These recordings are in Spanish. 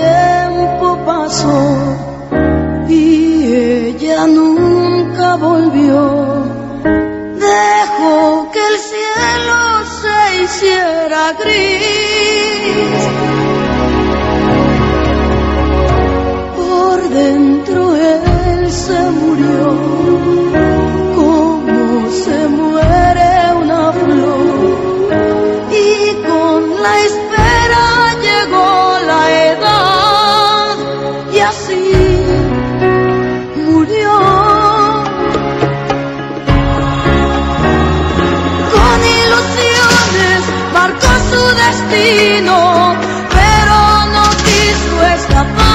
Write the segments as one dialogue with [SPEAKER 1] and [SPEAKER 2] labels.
[SPEAKER 1] tiempo pasó y ella nunca volvió. Dejó que el cielo se hiciera gris. Por dentro él se murió, como se muere una flor, y con la espera llegó la edad, y así murió. Con ilusiones marcó su destino, pero no quiso escapar.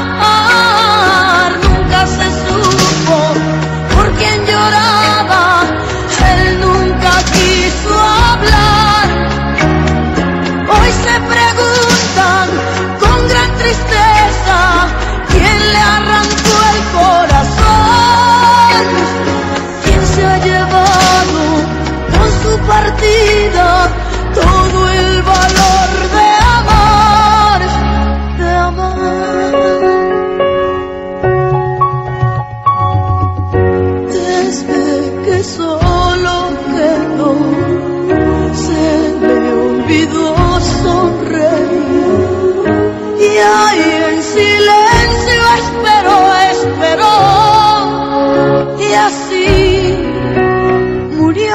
[SPEAKER 1] Nunca se supo por quién lloraba, él nunca quiso hablar. Hoy se preguntan con gran tristeza quién le arrancó el corazón, quién se ha llevado con su partida todo el valor de amar, de amar. Desde que solo quedó, se le olvidó sonreír, y ahí en silencio esperó, y así murió.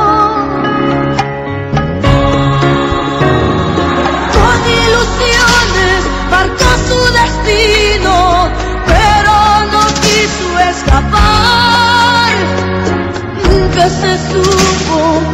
[SPEAKER 1] Con ilusiones marcó su destino, pero no quiso escapar. Nunca se supo